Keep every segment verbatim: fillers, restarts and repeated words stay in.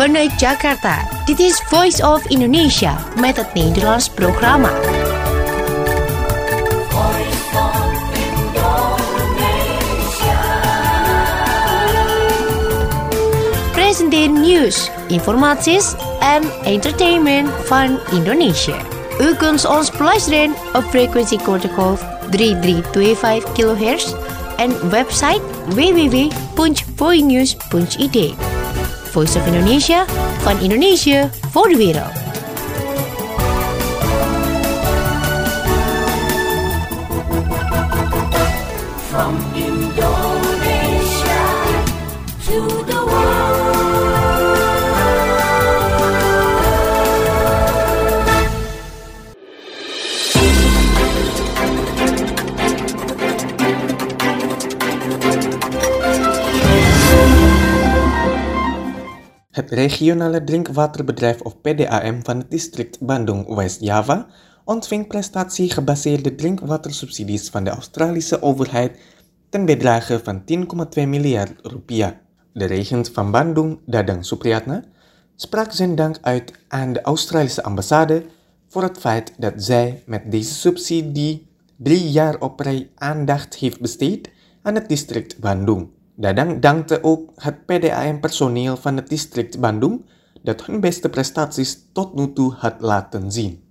vanuit Jakarta. Dit is Voice of Indonesia met het Nederlands programma. Voice of Indonesia. Presenteer nieuws, informaties en entertainment van Indonesia. U kunt ons beluisteren op frequentie kortgolf drie drie twee vijf kilohertz en website w w w punt voinews punt i d. Voice of Indonesia, van Indonesië voor de wereld. From Indonesia to the world. Het regionale drinkwaterbedrijf of P D A M van het district Bandung West-Java ontving prestatiegebaseerde drinkwatersubsidies van de Australische overheid ten bedrage van tien komma twee miljard rupiah. De regent van Bandung, Dadang Supriyatna, sprak zijn dank uit aan de Australische ambassade voor het feit dat zij met deze subsidie drie jaar op rij aandacht heeft besteed aan het district Bandung. Dadang dankte ook het P D A M-personeel van het district Bandung dat hun beste prestaties tot nu toe had laten zien.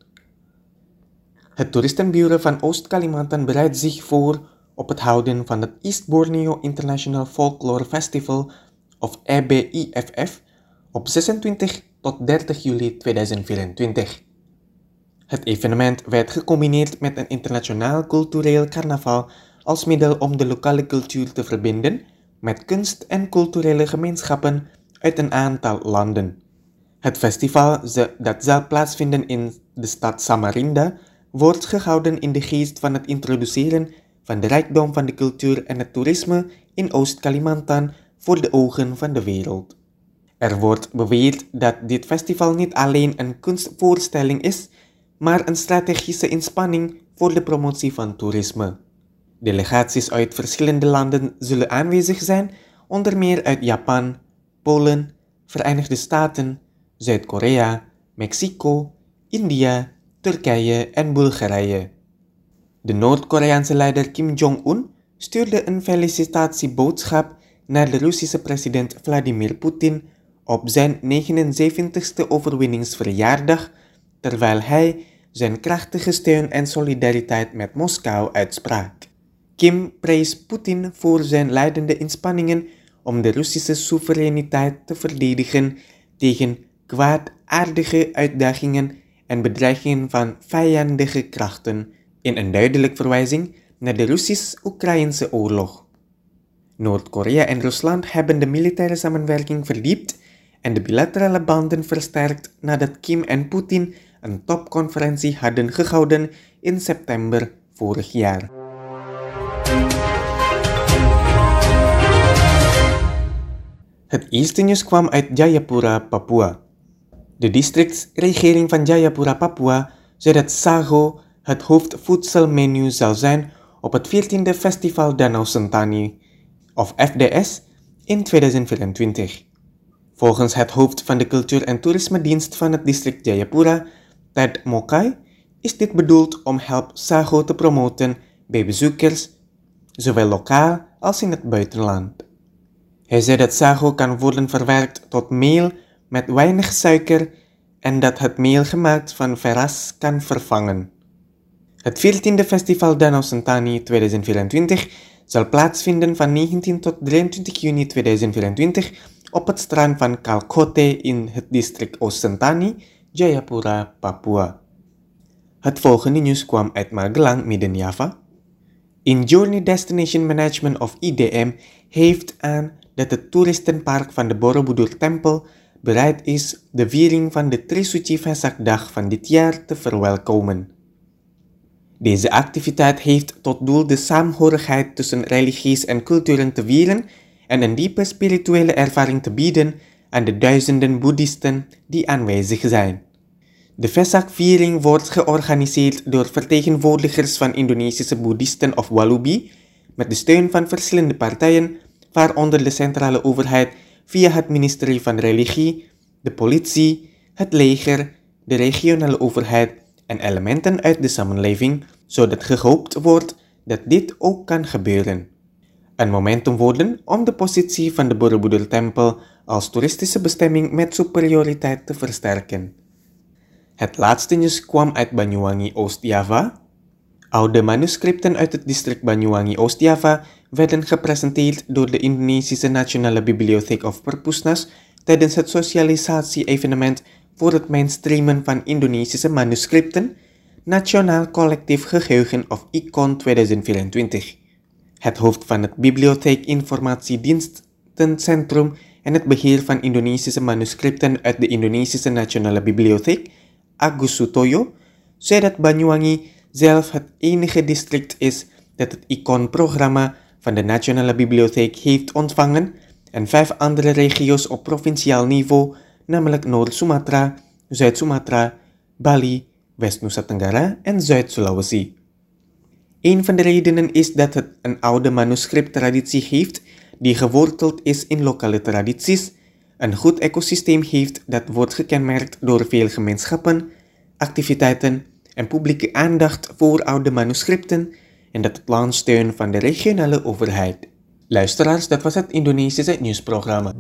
Het toeristenbureau van Oost-Kalimantan bereidt zich voor op het houden van het East Borneo International Folklore Festival of E B I F F op zesentwintig tot dertig juli tweeduizend vierentwintig. Het evenement werd gecombineerd met een internationaal cultureel carnaval als middel om de lokale cultuur te verbinden met kunst- en culturele gemeenschappen uit een aantal landen. Het festival, dat zal plaatsvinden in de stad Samarinda, wordt gehouden in de geest van het introduceren van de rijkdom van de cultuur en het toerisme in Oost-Kalimantan voor de ogen van de wereld. Er wordt beweerd dat dit festival niet alleen een kunstvoorstelling is, maar een strategische inspanning voor de promotie van toerisme. Delegaties uit verschillende landen zullen aanwezig zijn, onder meer uit Japan, Polen, Verenigde Staten, Zuid-Korea, Mexico, India, Turkije en Bulgarije. De Noord-Koreaanse leider Kim Jong-un stuurde een felicitatieboodschap naar de Russische president Vladimir Poetin op zijn negenenzeventigste overwinningsverjaardag, terwijl hij zijn krachtige steun en solidariteit met Moskou uitsprak. Kim prees Poetin voor zijn leidende inspanningen om de Russische soevereiniteit te verdedigen tegen kwaadaardige uitdagingen en bedreigingen van vijandige krachten, in een duidelijke verwijzing naar de Russisch-Oekraïnse oorlog. Noord-Korea en Rusland hebben de militaire samenwerking verdiept en de bilaterale banden versterkt nadat Kim en Poetin een topconferentie hadden gehouden in september vorig jaar. Het eerste nieuws kwam uit Jayapura, Papua. De districtsregering van Jayapura, Papua zei dat sago het hoofdvoedselmenu zal zijn op het veertiende Festival Danau Sentani, of F D S, in tweeduizend vierentwintig. Volgens het hoofd van de cultuur- en toerisme-dienst van het district Jayapura, Ted Mokai, is dit bedoeld om help sago te promoten bij bezoekers, zowel lokaal als in het buitenland. Hij zei dat sago kan worden verwerkt tot meel met weinig suiker en dat het meel gemaakt van veras kan vervangen. Het veertiende Festival Danau Sentani tweeduizend vierentwintig zal plaatsvinden van negentien tot drieëntwintig juni tweeduizend vierentwintig op het strand van Kalkote in het district Oost-Sentani, Jayapura, Papua. Het volgende nieuws kwam uit Magelang, Midden-Java. In Journey Destination Management of I D M heeft aan dat het toeristenpark van de Borobudur Tempel bereid is de viering van de Trisuci Vesakdag van dit jaar te verwelkomen. Deze activiteit heeft tot doel de saamhorigheid tussen religies en culturen te vieren en een diepe spirituele ervaring te bieden aan de duizenden boeddhisten die aanwezig zijn. De Vesak-viering wordt georganiseerd door vertegenwoordigers van Indonesische boeddhisten of Walubi, met de steun van verschillende partijen, waaronder de centrale overheid via het ministerie van Religie, de politie, het leger, de regionale overheid en elementen uit de samenleving, zodat gehoopt wordt dat dit ook kan gebeuren. Een momentum worden om de positie van de Borobudur-tempel als toeristische bestemming met superioriteit te versterken. Het laatste nieuws kwam uit Banyuwangi, Oost-Java. Oude manuscripten uit het district Banyuwangi, Oost-Java werden gepresenteerd door de Indonesische Nationale Bibliotheek of Perpusnas tijdens het socialisatie-evenement voor het mainstreamen van Indonesische manuscripten, Nationaal Collectief Geheugen of I C O N tweeduizend vierentwintig. Het hoofd van het Bibliotheek Informatiedienstencentrum en het beheer van Indonesische manuscripten uit de Indonesische Nationale Bibliotheek, Agus Sutoyo, zei dat Banyuwangi zelf het enige district is dat het I C O N-programma van de Nationale Bibliotheek heeft ontvangen en vijf andere regio's op provinciaal niveau, namelijk Noord-Sumatra, Zuid-Sumatra, Bali, West-Nusa Tenggara en Zuid-Sulawesi. Een van de redenen is dat het een oude manuscripttraditie heeft die geworteld is in lokale tradities, een goed ecosysteem heeft dat wordt gekenmerkt door veel gemeenschappen, activiteiten en publieke aandacht voor oude manuscripten en dat het land steunt van de regionale overheid. Luisteraars, dat was het Indonesische nieuwsprogramma.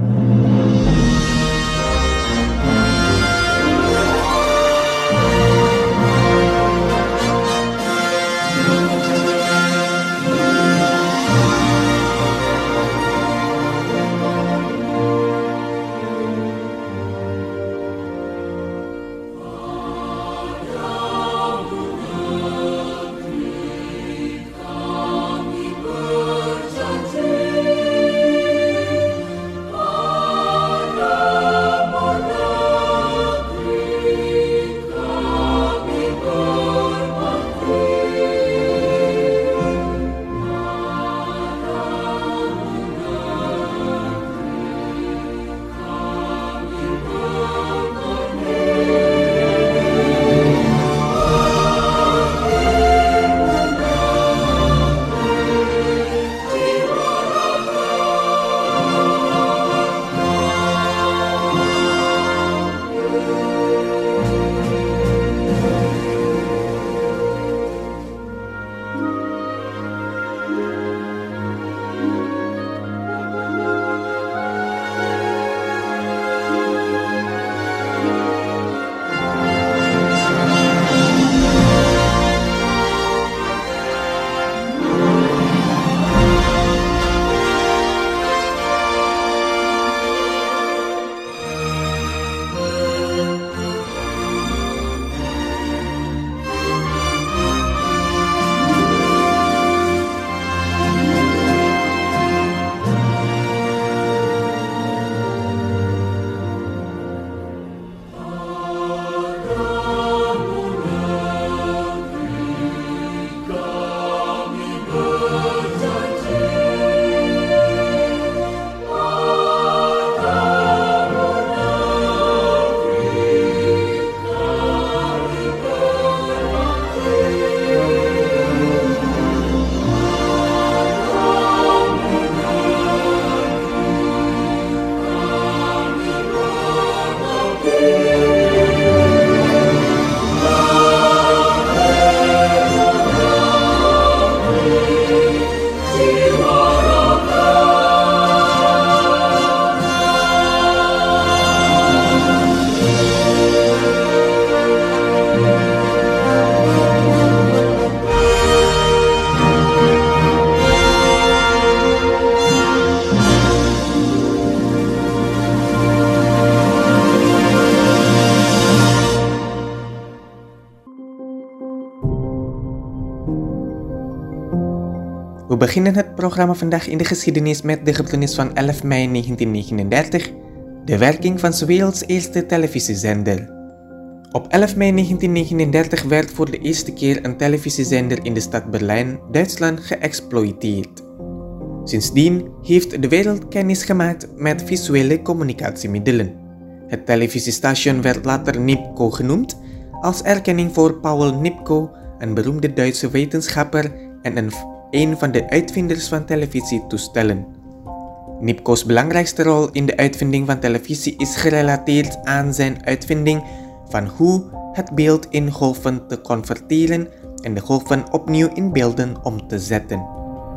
We beginnen het programma vandaag in de geschiedenis met de gebeurtenis van elf mei negentien negenendertig, de werking van 's werelds eerste televisiezender. Op elf mei negentien negenendertig werd voor de eerste keer een televisiezender in de stad Berlijn, Duitsland, geëxploiteerd. Sindsdien heeft de wereld kennis gemaakt met visuele communicatiemiddelen. Het televisiestation werd later Nipkow genoemd, als erkenning voor Paul Nipkow, een beroemde Duitse wetenschapper en een, een van de uitvinders van televisietoestellen. Nipko's belangrijkste rol in de uitvinding van televisie is gerelateerd aan zijn uitvinding van hoe het beeld in golven te converteren en de golven opnieuw in beelden om te zetten.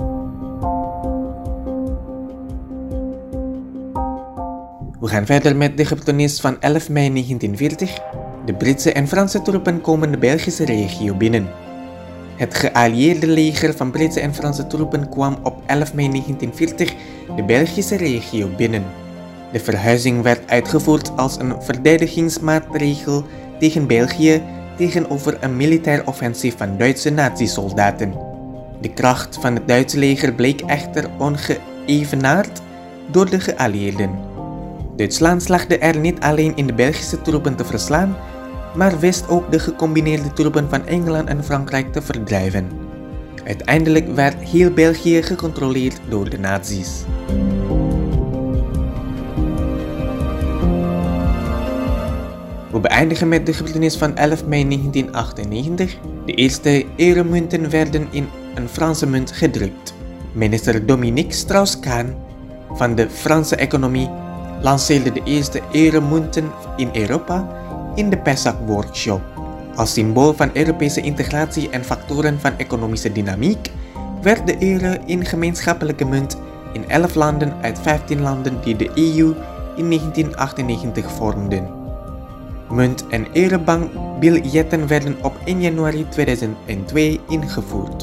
We gaan verder met de gebeurtenis van elf mei negentienveertig. De Britse en Franse troepen komen de Belgische regio binnen. Het geallieerde leger van Britse en Franse troepen kwam op elf mei negentienveertig de Belgische regio binnen. De verhuizing werd uitgevoerd als een verdedigingsmaatregel tegen België tegenover een militair offensief van Duitse nazi-soldaten. De kracht van het Duitse leger bleek echter ongeëvenaard door de geallieerden. Duitsland slaagde er niet alleen in de Belgische troepen te verslaan, maar wist ook de gecombineerde troepen van Engeland en Frankrijk te verdrijven. Uiteindelijk werd heel België gecontroleerd door de nazi's. We beëindigen met de gebeurtenis van elf mei negentien achtennegentig. De eerste euromunten werden in een Franse munt gedrukt. Minister Dominique Strauss-Kahn van de Franse economie lanceerde de eerste euromunten in Europa in de Pessac Workshop. Als symbool van Europese integratie en factoren van economische dynamiek werd de euro een gemeenschappelijke munt in elf landen uit vijftien landen die de E U in negentien achtennegentig vormden. Munt- en eurobankbiljetten werden op één januari tweeduizend twee ingevoerd.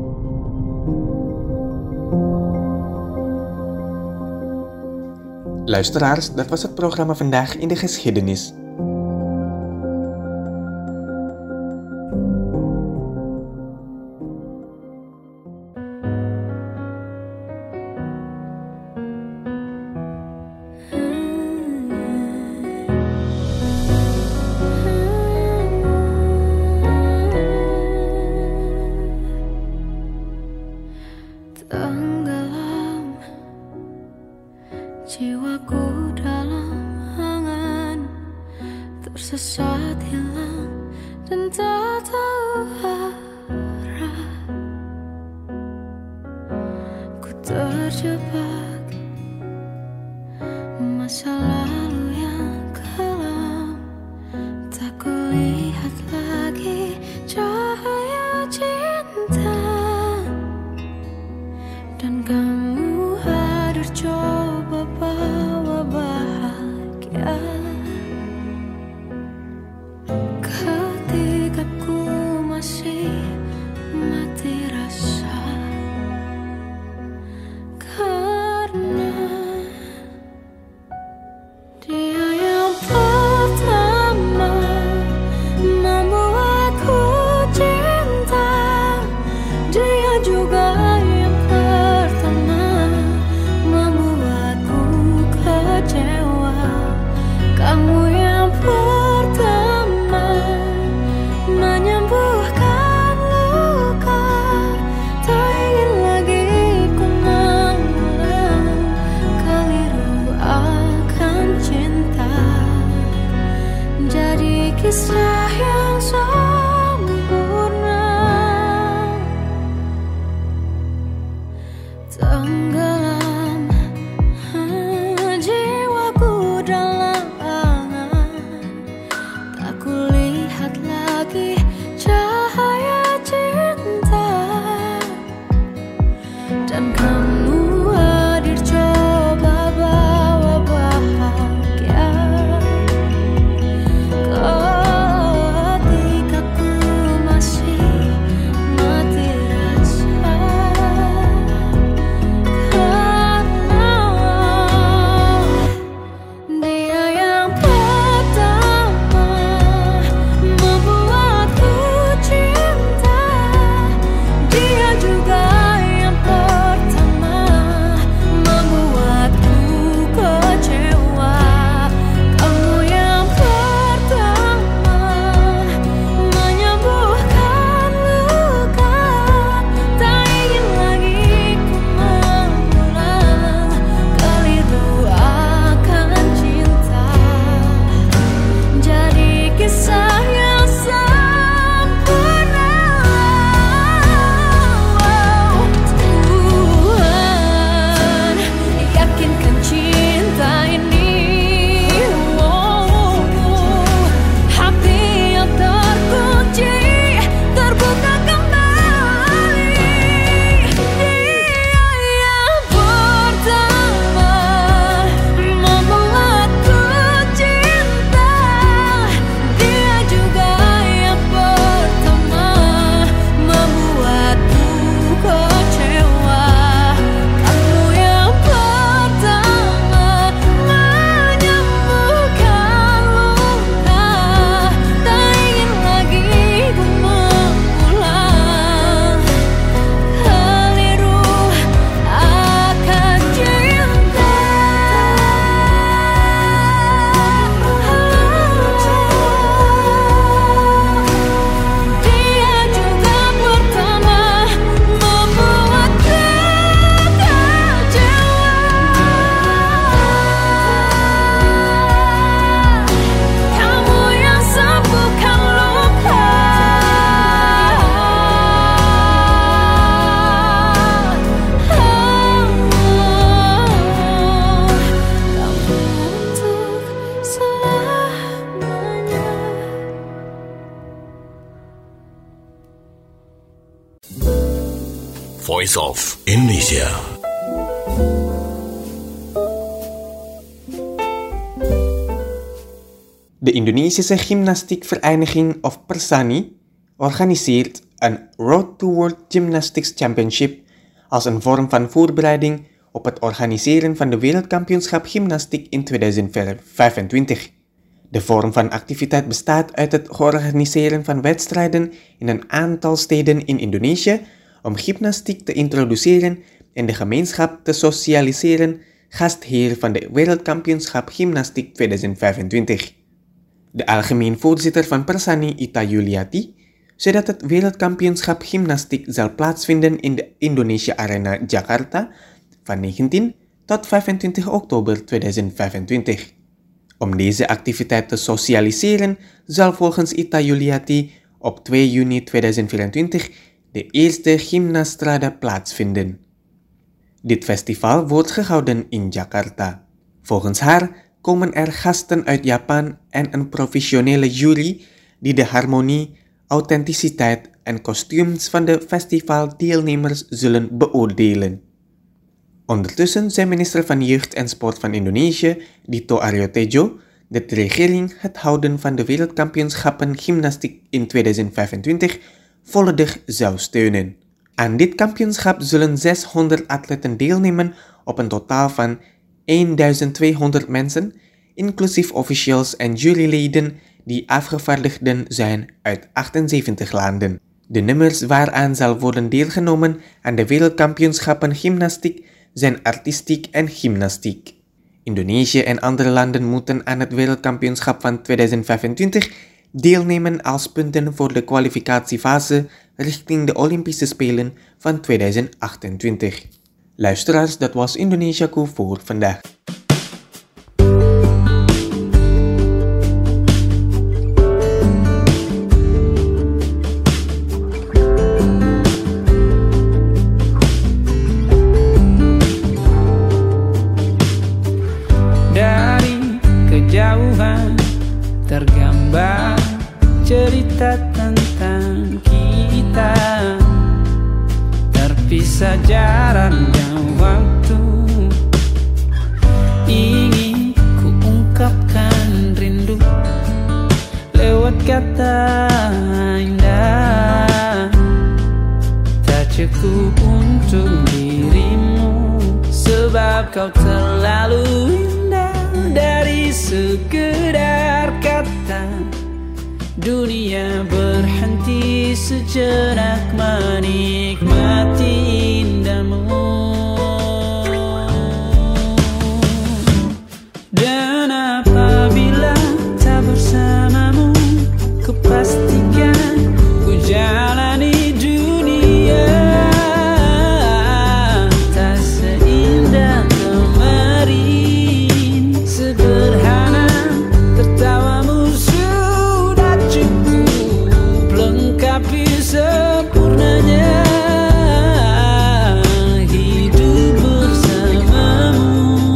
Luisteraars, dat was het programma Vandaag in de Geschiedenis. Tenggelam jiwaku dalam angan Voice of Indonesia. De Indonesische Gymnastiekvereniging of Persani organiseert een Road to World Gymnastics Championship als een vorm van voorbereiding op het organiseren van de Wereldkampioenschap Gymnastiek in tweeduizend vijfentwintig. De vorm van activiteit bestaat uit het organiseren van wedstrijden in een aantal steden in Indonesië om gymnastiek te introduceren en de gemeenschap te socialiseren, gastheer van de Wereldkampioenschap Gymnastiek tweeduizend vijfentwintig. De algemeen voorzitter van Persani, Ita Yuliati, zei dat het Wereldkampioenschap Gymnastiek zal plaatsvinden in de Indonesia Arena Jakarta van negentien tot vijfentwintig oktober tweeduizend vijfentwintig. Om deze activiteit te socialiseren zal volgens Ita Yuliati op twee juni tweeduizend vierentwintig de eerste Gymnastrada plaatsvinden. Dit festival wordt gehouden in Jakarta. Volgens haar komen er gasten uit Japan en een professionele jury die de harmonie, authenticiteit en kostuums van de festivaldeelnemers zullen beoordelen. Ondertussen zei minister van Jeugd en Sport van Indonesië, Dito Aryo Tejo, dat de regering het houden van de Wereldkampioenschappen Gymnastiek in tweeduizend vijfentwintig volledig zou steunen. Aan dit kampioenschap zullen zeshonderd atleten deelnemen op een totaal van duizend tweehonderd mensen, inclusief officials en juryleden die afgevaardigden zijn uit achtenzeventig landen. De nummers waaraan zal worden deelgenomen aan de Wereldkampioenschappen Gymnastiek zijn artistiek en gymnastiek. Indonesië en andere landen moeten aan het Wereldkampioenschap van tweeduizend vijfentwintig deelnemen als punten voor de kwalificatiefase richting de Olympische Spelen van tweeduizend achtentwintig. Luisteraars, dat was Indonesiaku voor vandaag. Dari kejauhan tergambar cerita tentang kita, terpisah jarak dan waktu. Ingin ku ungkapkan rindu lewat kata indah, tak cukup untuk dirimu sebab kau terlalu indah. Dari sekedar kata dunia berhenti sejenak menikmati indahmu. Dan apabila tak bersamamu, kupastikan ku jalani dunia tak seindah kemarin. Sederhana tertawamu sudah cukup lengkapi sempurnanya hidup bersamamu.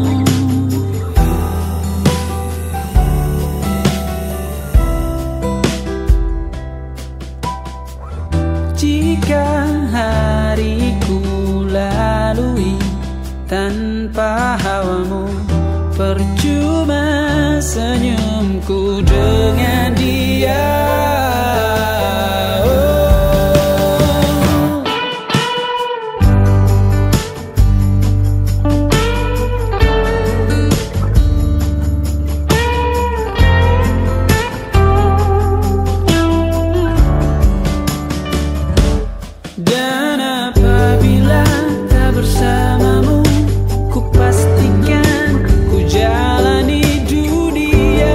Jika hariku lalui tanpa hawamu, percuma senyumku dengan dia. Dan apabila tak bersamamu, ku pastikan ku jalani dunia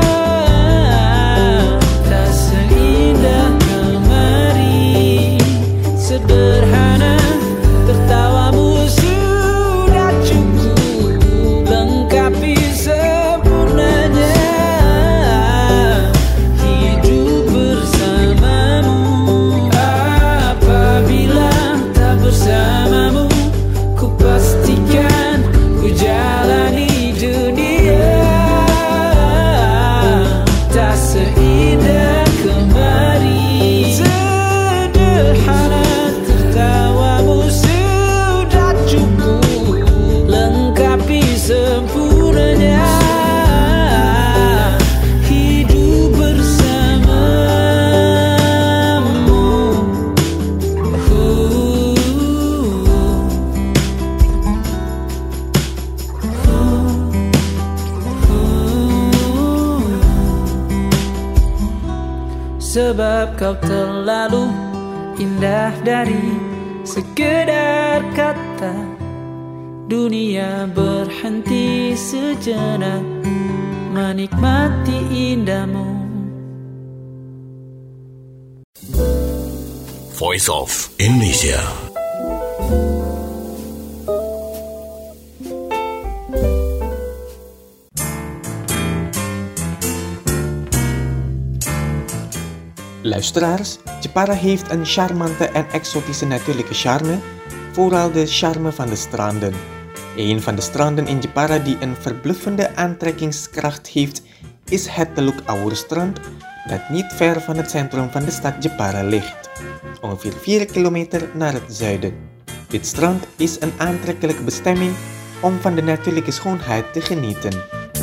tak seindah kemarin. Sederhana tertawamu sudah cukup lengkapi sempurnanya hidup bersamamu. Apabila tak bersamamu, sebab kau terlalu indah dari sekedar kata. Dunia berhenti sejenak menikmati indahmu. Voice of Indonesia. Luisteraars, Jepara heeft een charmante en exotische natuurlijke charme, vooral de charme van de stranden. Een van de stranden in Jepara die een verbluffende aantrekkingskracht heeft, is het Teluk Awur strand, dat niet ver van het centrum van de stad Jepara ligt, ongeveer vier kilometer naar het zuiden. Dit strand is een aantrekkelijke bestemming om van de natuurlijke schoonheid te genieten.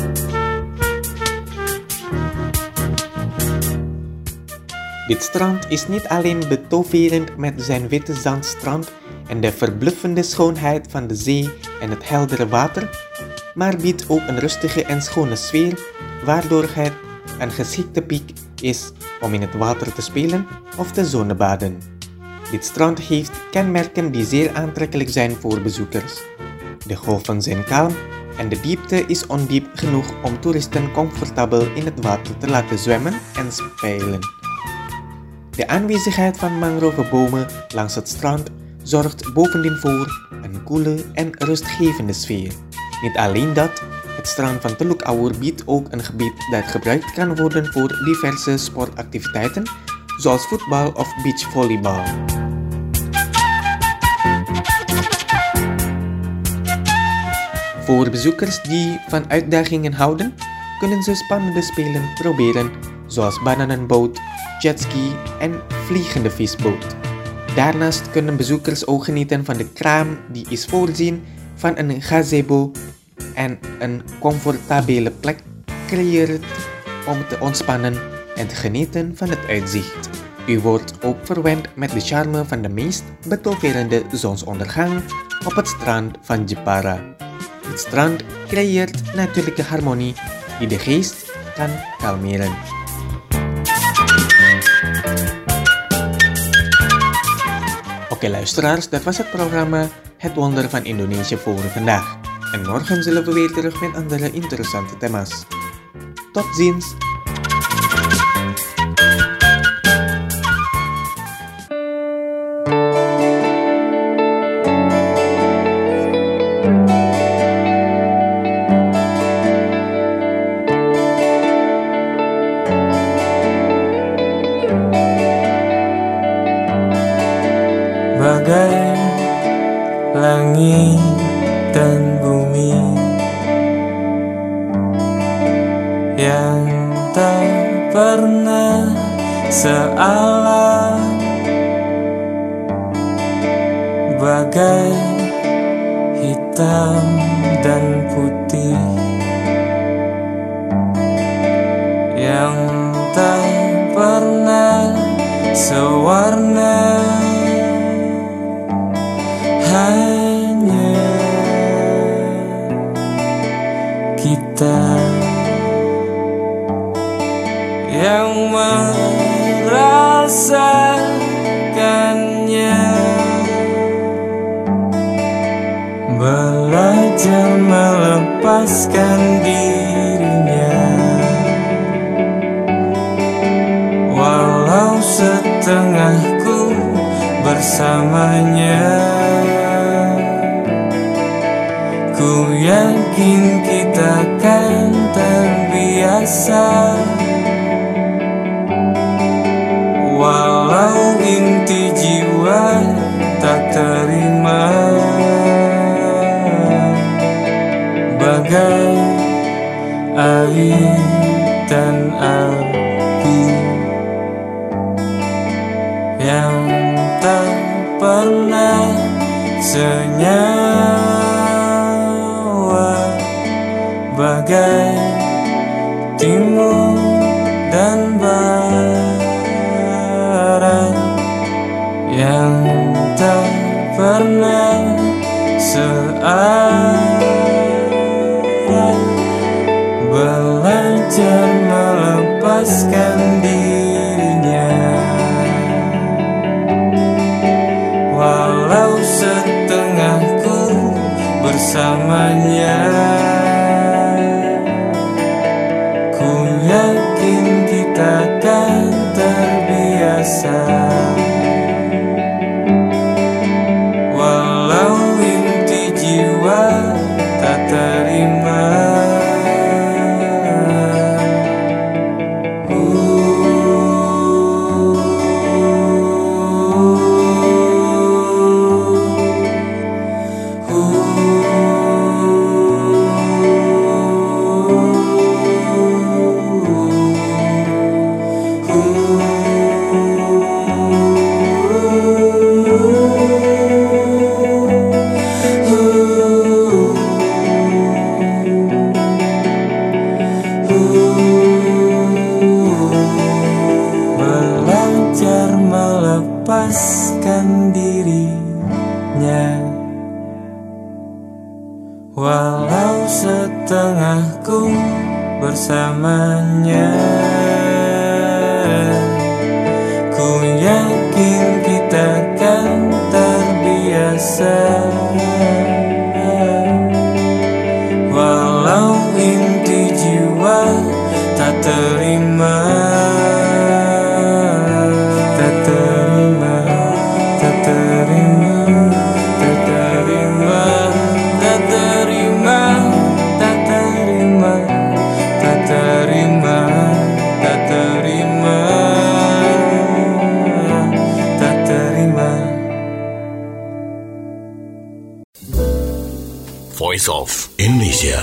Dit strand is niet alleen betoverend met zijn witte zandstrand en de verbluffende schoonheid van de zee en het heldere water, maar biedt ook een rustige en schone sfeer, waardoor het een geschikte piek is om in het water te spelen of te zonnebaden. Dit strand heeft kenmerken die zeer aantrekkelijk zijn voor bezoekers. De golven zijn kalm en de diepte is ondiep genoeg om toeristen comfortabel in het water te laten zwemmen en spelen. De aanwezigheid van mangrovenbomen langs het strand zorgt bovendien voor een koele en rustgevende sfeer. Niet alleen dat, het strand van Teluk Awur biedt ook een gebied dat gebruikt kan worden voor diverse sportactiviteiten, zoals voetbal of beachvolleybal. Voor bezoekers die van uitdagingen houden, kunnen ze spannende spelen proberen, zoals bananenboot, jetski en vliegende visboot. Daarnaast kunnen bezoekers ook genieten van de kraam die is voorzien van een gazebo en een comfortabele plek creëert om te ontspannen en te genieten van het uitzicht. U wordt ook verwend met de charme van de meest betoverende zonsondergang op het strand van Jepara. Het strand creëert natuurlijke harmonie die de geest kan kalmeren. Oké luisteraars, dat was het programma Het Wonder van Indonesië voor vandaag. En morgen zullen we weer terug met andere interessante thema's. Tot ziens! Bagai langit dan bumi yang tak pernah sealam, bagai hitam dan putih yang tak pernah sewarna. Hanya kita yang merasakannya, belajar melepaskan dirinya, walau setengahku bersamanya. Ku yakin kita kan terbiasa, walau inti jiwa tak terima. Bagai air dan api yang tak pernah senyawa, bagai timur dan barat yang tak pernah searah, belajar melepaskan dirinya. bersamanya. Ku yakin kita kan terbiasa, walau inti jiwa tak terima. Belajar melepaskan dirinya, walau setengahku bersamanya. Ku yakin kita kan terbiasa, walau inti jiwa tak terima. Tak terima, tak terima, tak terima, tak terima, tak terima, tak terima, tak terima, tak terima. Voice of Indonesia.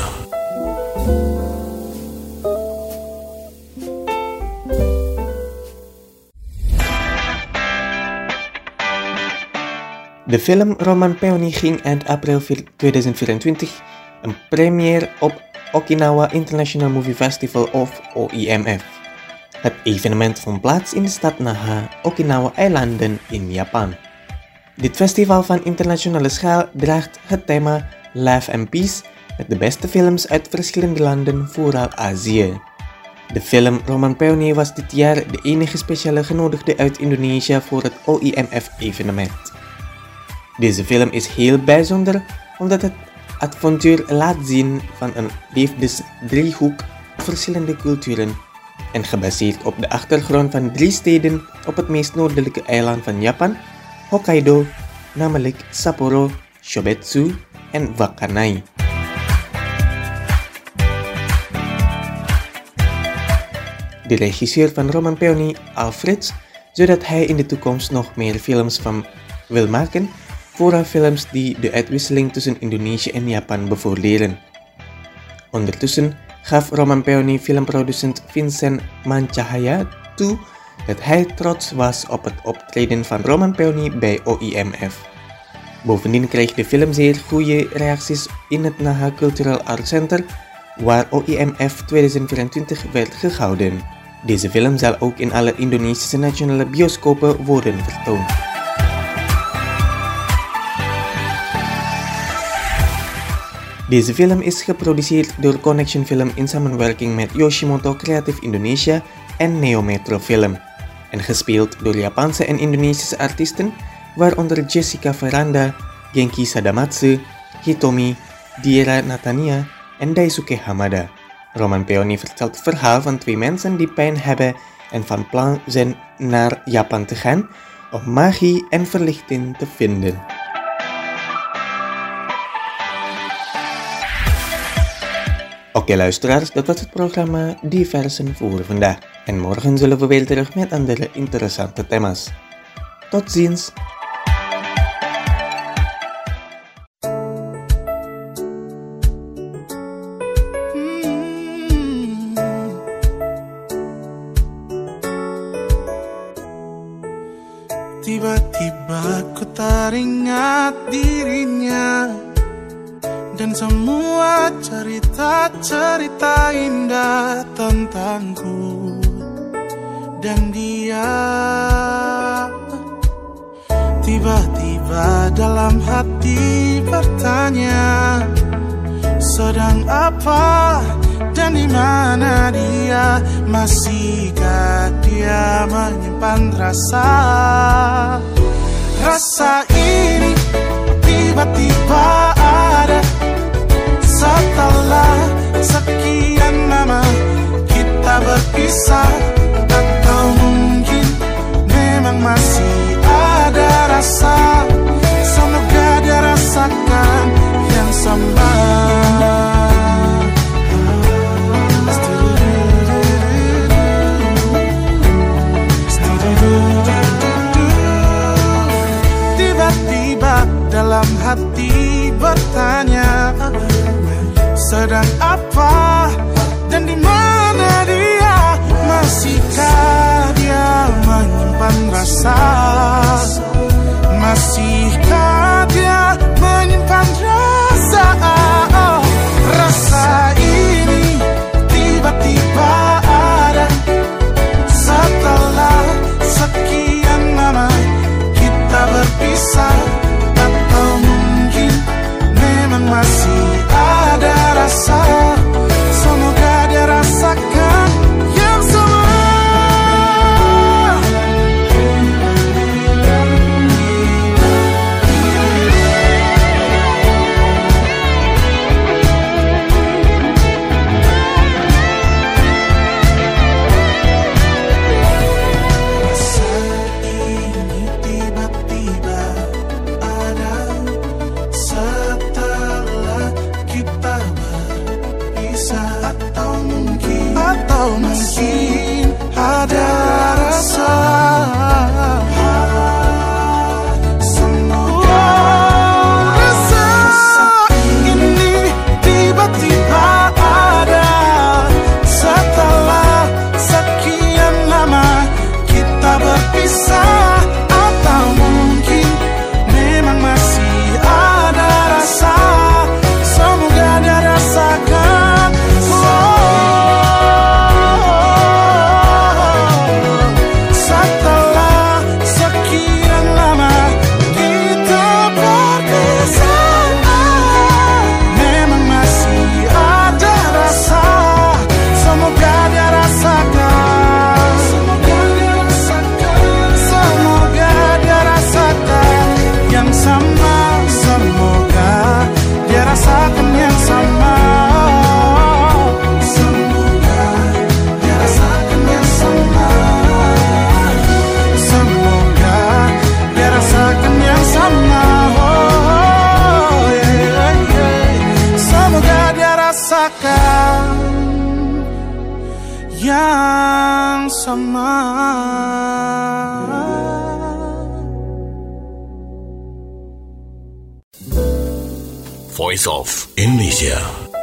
De film Roman Peony ging eind april tweeduizend vierentwintig een première op Okinawa International Movie Festival of O I M F. Het evenement vond plaats in de stad Naha, Okinawa-eilanden in Japan. Dit festival van internationale schaal draagt het thema Life and Peace met de beste films uit verschillende landen, vooral Azië. De film Roman Peony was dit jaar de enige speciale genodigde uit Indonesië voor het O I M F-evenement. Deze film is heel bijzonder omdat het avontuur laat zien van een liefdesdriehoek verschillende culturen en gebaseerd op de achtergrond van drie steden op het meest noordelijke eiland van Japan, Hokkaido, namelijk Sapporo, Shobetsu en Wakanai. De regisseur van Roman Peony, Alfred, zodat hij in de toekomst nog meer films van wil maken, vooral films die de uitwisseling tussen Indonesië en Japan bevorderen. Ondertussen gaf Roman Peony filmproducent Vincent Mancahaya toe dat hij trots was op het optreden van Roman Peony bij O I M F. Bovendien kreeg de film zeer goede reacties in het Naha Cultural Art Center, waar O I M F tweeduizend vierentwintig werd gehouden. Deze film zal ook in alle Indonesische nationale bioscopen worden vertoond. Deze film is geproduceerd door Connection Film in samenwerking met Yoshimoto Creative Indonesia en Neo Metro Film en gespeeld door Japanse en Indonesische artiesten, waaronder Jessica Veranda, Genki Sadamatsu, Hitomi, Diera Natania en Daisuke Hamada. Roman Peony vertelt het verhaal van twee mensen die pijn hebben en van plan zijn naar Japan te gaan om magie en verlichting te vinden. Oké luisteraars, dat was het programma Diversen voor vandaag. En morgen zullen we weer terug met andere interessante thema's. Tot ziens! Tiba-tiba ku teringat dirinya dan semua cerita-cerita indah tentangku dan dia. Tiba-tiba dalam hati bertanya, sedang apa dan di mana dia? Masihkah dia menyimpan rasa? Rasa ini tiba-tiba ada sekian lama kita berpisah. Atau mungkin memang masih ada rasa. Semoga dia rasakan yang sama. Tiba-tiba dalam hati bertanya, sedang apa dan di mana dia? Masihkah dia menyimpan rasa? Masihkah dia menyimpan rasa? Oh, rasa ini tiba-tiba ada setelah sekian lama kita berpisah. Atau mungkin memang masih ada rasa. Semoga dia rasakan yang sama. Rasa ini tiba-tiba ada setelah kita berpisah. Atau mungkin Atau mungkin ada rasa. Semoga rasa ini tiba-tiba ada setelah sekian lama kita berpisah. Atau mungkin memang masih ada rasa. Semoga dia rasakan. Setelah sekian lama kita berpisah, memang masih ada rasa. Semoga dia rasakan. Semoga dia rasakan. Semoga dia rasakan yang sama. Semoga dia rasakan yang sama. Semoga dia rasakan yang sama. Semoga dia rasakan yang sama. Oh, yeah, yeah. Semoga dia rasakan yang sama. Voice of Indonesia.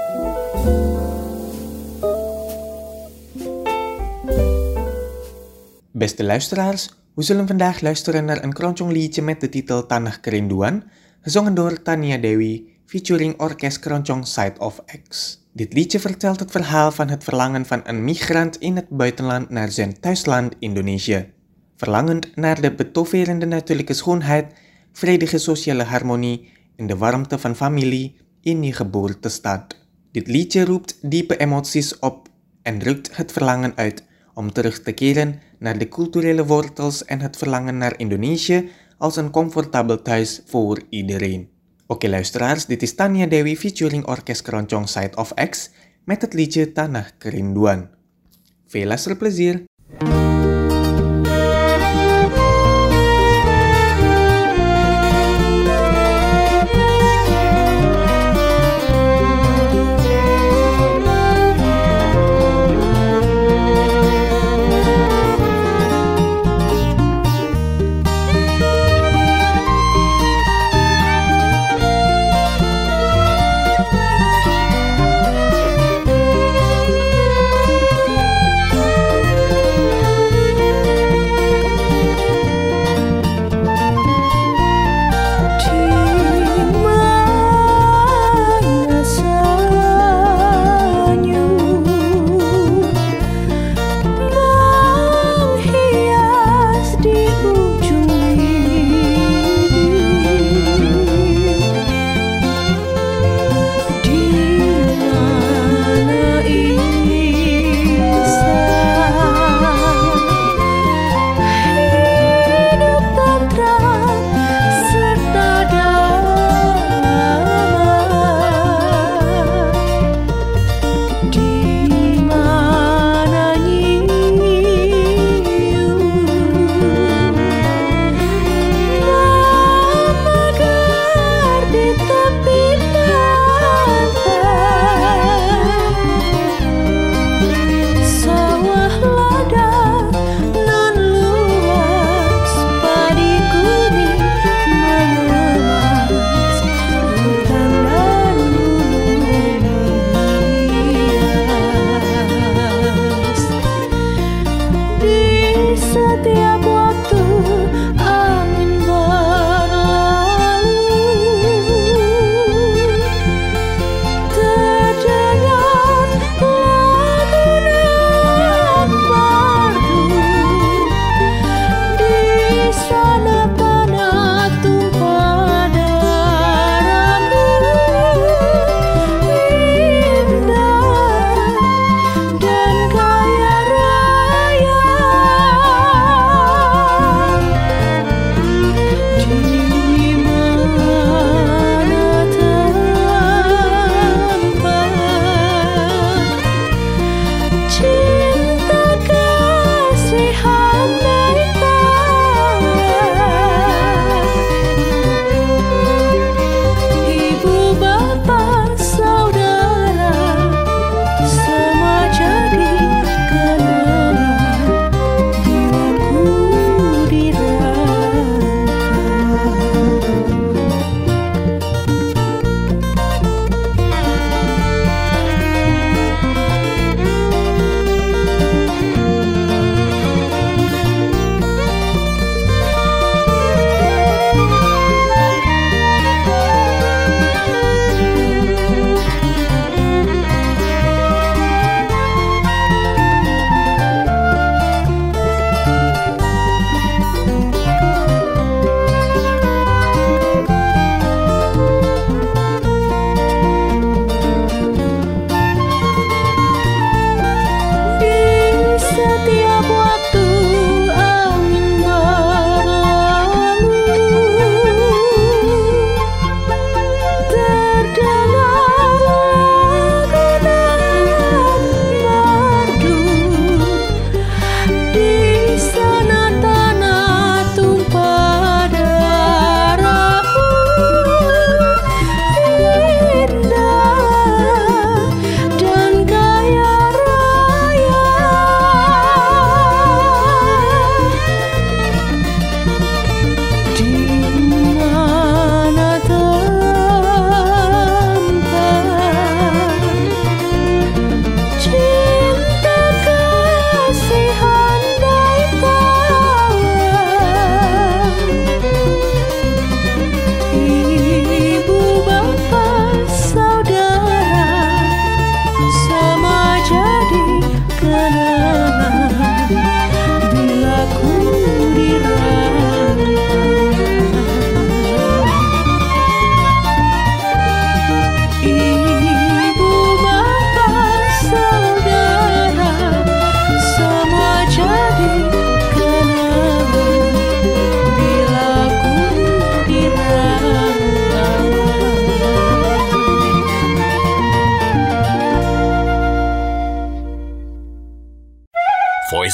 Beste luisteraars, we zullen vandaag luisteren naar een Keroncong liedje met de titel Tanah Kerinduan, gezongen door Tania Dewi, featuring orkest Keroncong Side of X. Dit liedje vertelt het verhaal van het verlangen van een migrant in het buitenland naar zijn thuisland Indonesië. Verlangend naar de betoverende natuurlijke schoonheid, vredige sociale harmonie en de warmte van familie in je geboortestad. Dit liedje roept diepe emoties op en drukt het verlangen uit om terug te keren naar de culturele wortels en het verlangen naar Indonesië als een comfortabel thuis voor iedereen. Oké luisteraars, dit is Tania Dewi featuring orkest Keroncong Side of X met het liedje Tanah Kerinduan. Veel luisterplezier!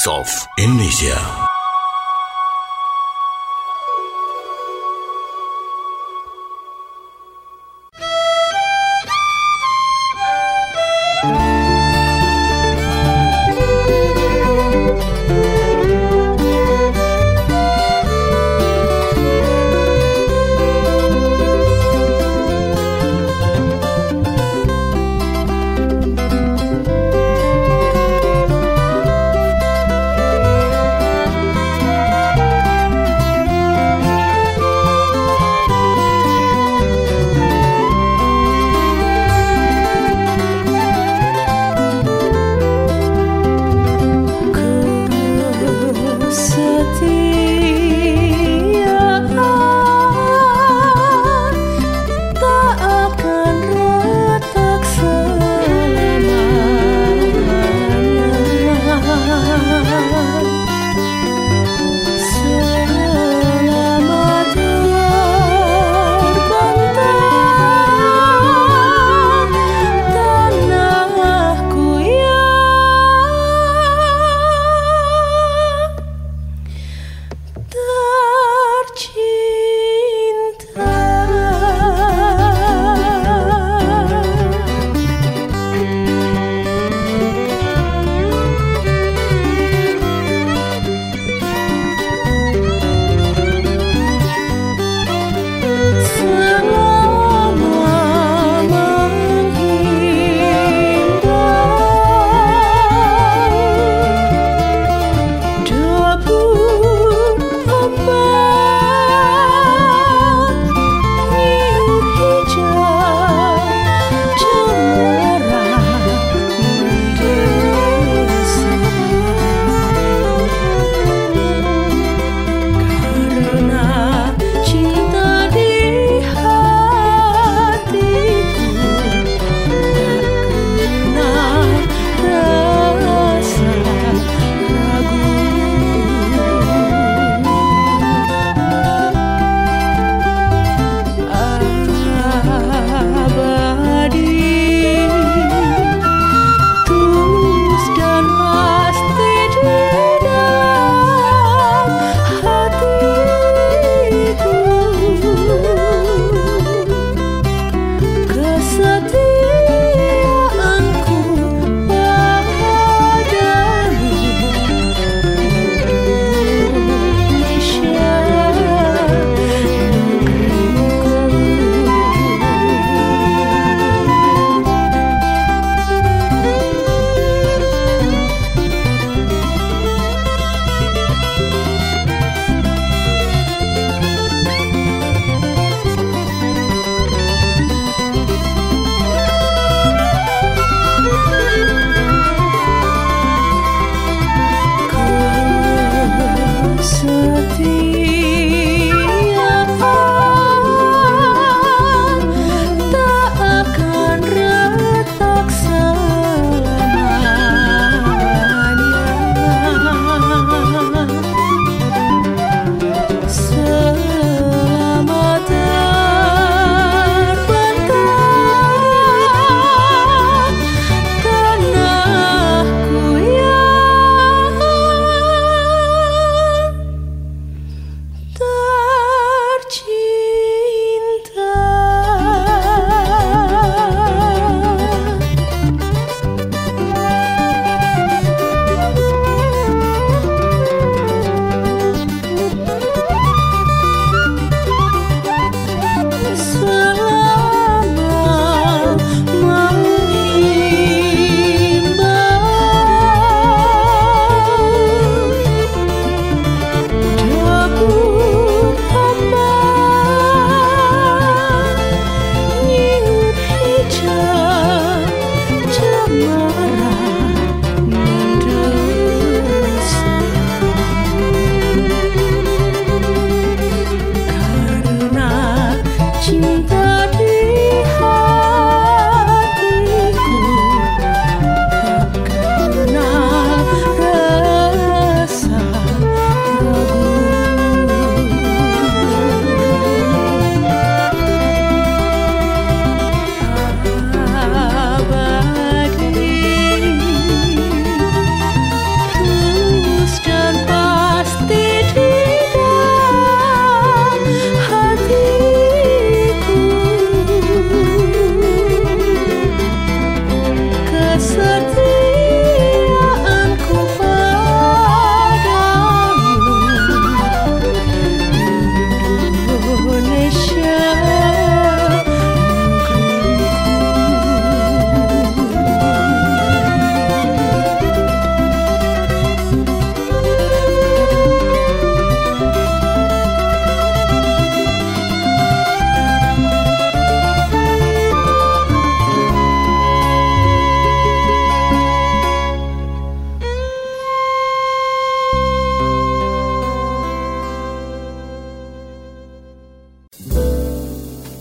Voice of Indonesia.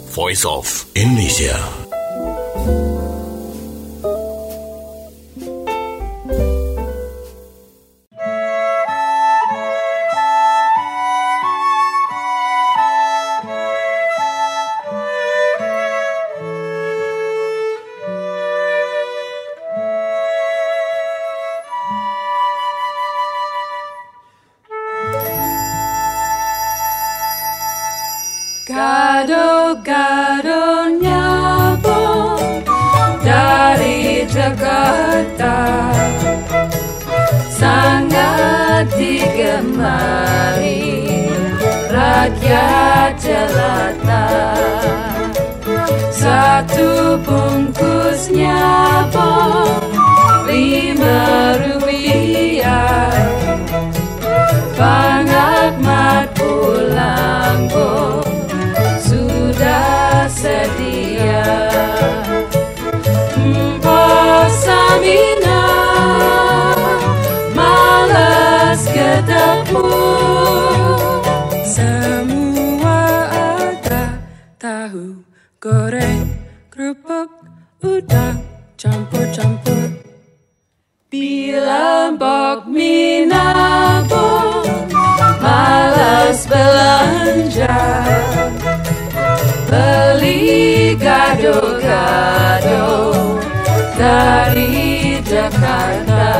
Voice of Indonesia. Gado-gadonya Bong dari Jakarta sangat digemari rakyat jelata. Satu bungkusnya Bong lima rupiah. Bang Ahmad pulang Bong sudah sedia. Mpok Samina malas ke dapur. Semua ada tahu goreng, kerupuk, udang, campur-campur. Bila Mbok Mina Bong malas belanja, beli gado-gado dari Jakarta.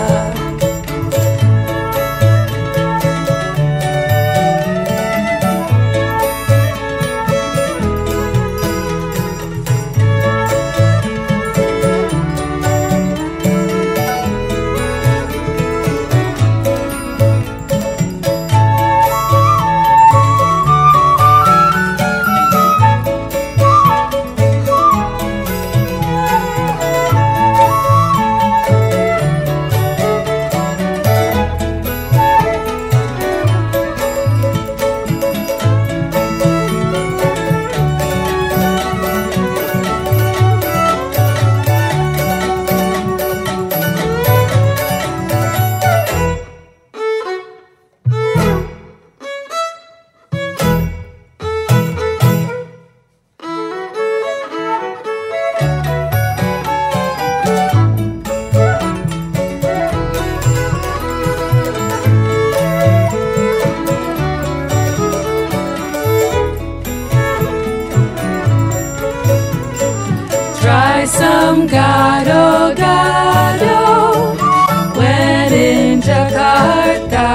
Try some gado-gado when in Jakarta.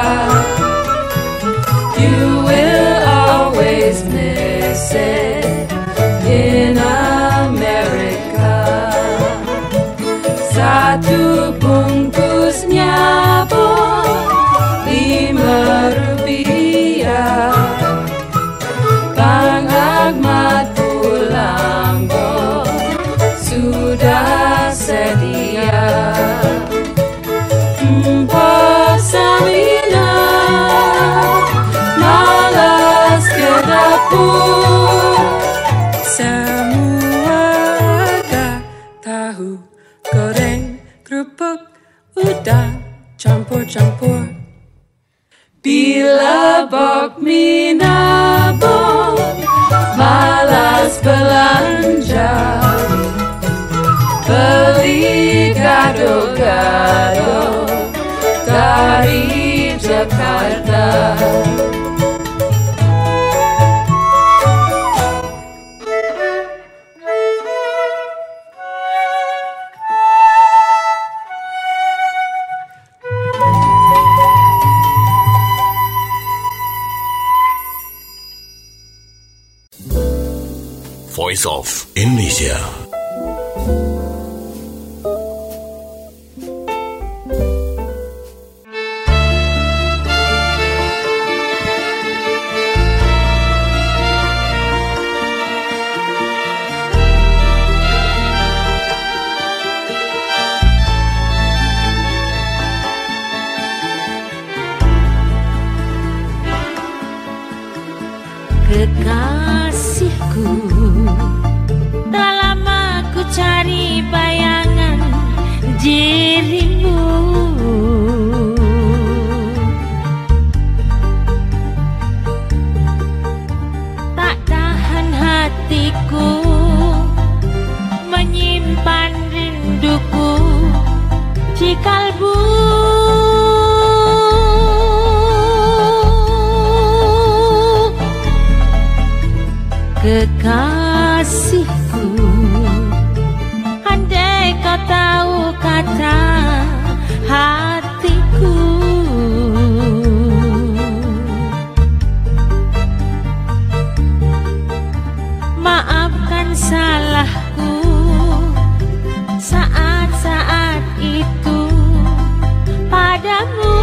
You will always miss it in America. Satu bungkusnya Bong lima rupiah. Bang Ahmad pulang Bong sudah sedia. Mpok Samina malas ke dapur. Semua ada tahu goreng, kerupuk, udang, campur-campur. Bila Mbok Mina Bong malas belanja, beli gado-gado dari Jakarta. Voice of Indonesia. Kekasihku, tak lama ku cari bayangan dirimu. Tak tahan hati di kalbu. Kekasihku, andai kau tahu kata hatiku, maafkan salahku saat-saat itu padamu.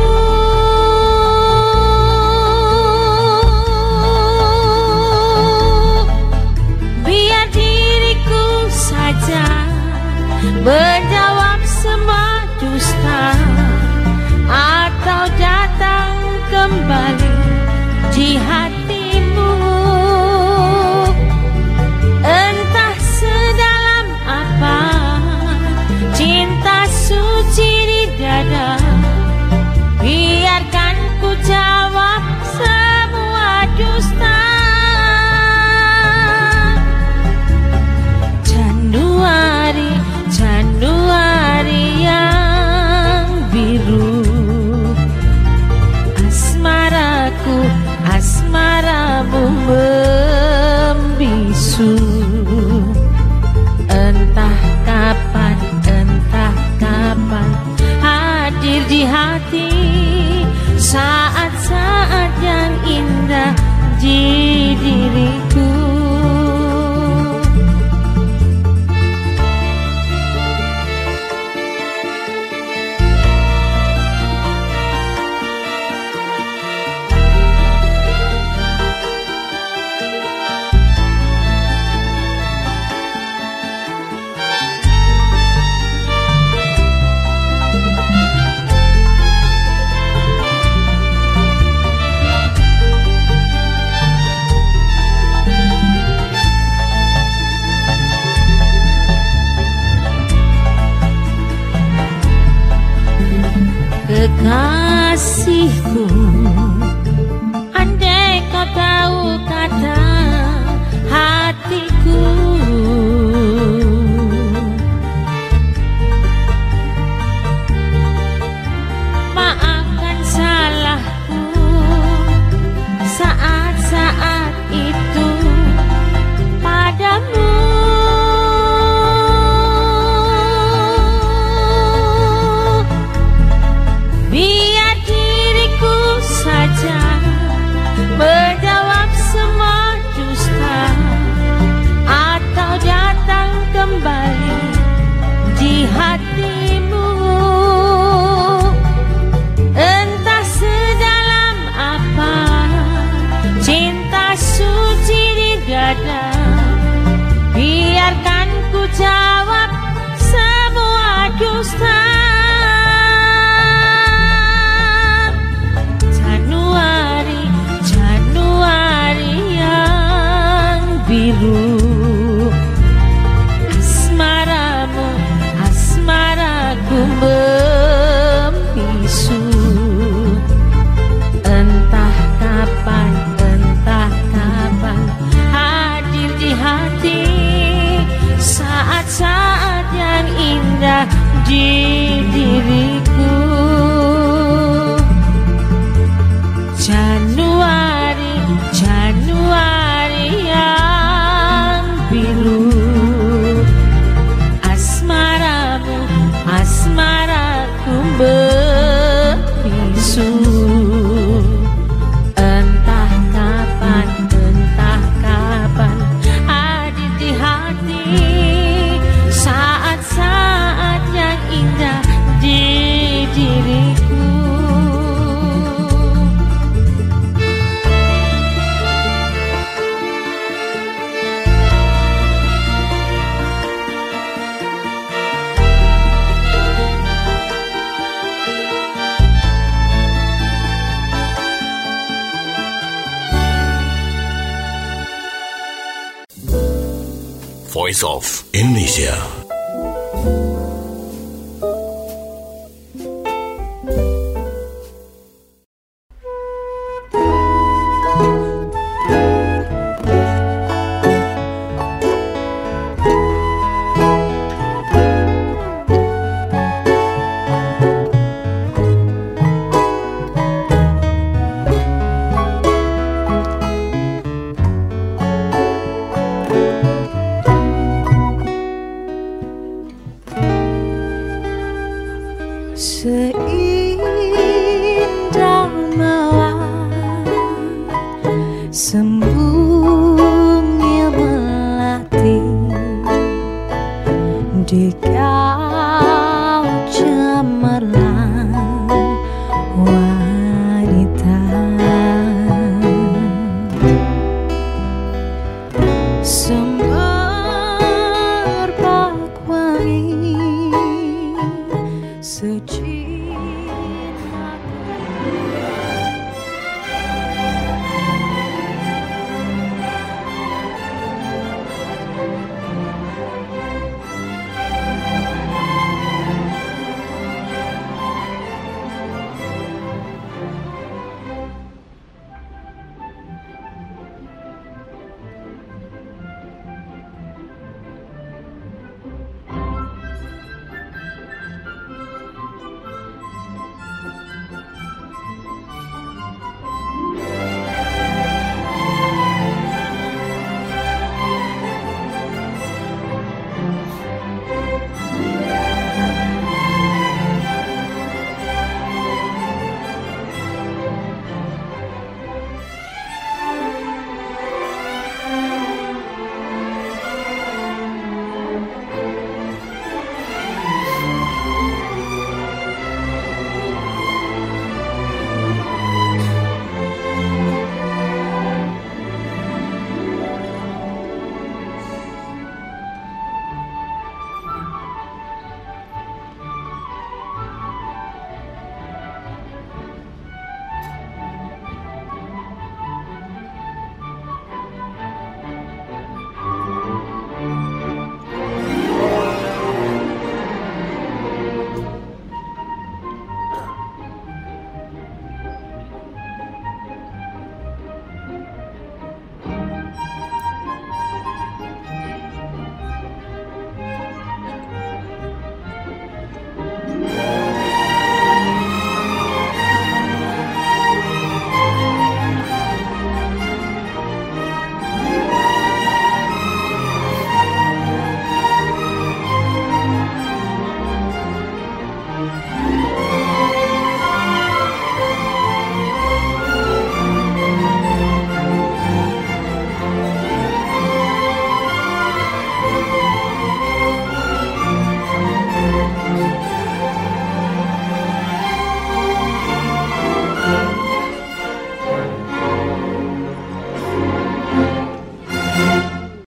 Biar diriku saja menjawab semua dusta, atau datang kembali di hatimu. Entah sedalam apa cinta suci di dada, biarkan ku jawab semua dusta. Januari, Januari yang biru, asmaraku, asmaramu membisu. Entah kapan, entah kapan hadir di hati saat-saat yang indah di diriku. Kekasihku, andai kau tahu kata hatiku, maafkan salahku saat-saat itu padamu. Biar diriku saja menjawab semua dusta, atau datang kembali di hatimu. Entah sedalam apa cinta suci di dada, biarkan ku jawab semua dusta. Januari, Januari yang biru, asmaramu, asmaraku membisu. Entah kapan, entah kapan hadir di hati saat-saat yang indah di diriku. Januari, Januari yang biru, asmaramu, asmaraku membisu. Entah kapan, entah kapan hadir di hati saat-saat yang indah di diriku. Voice of Indonesia. diriku.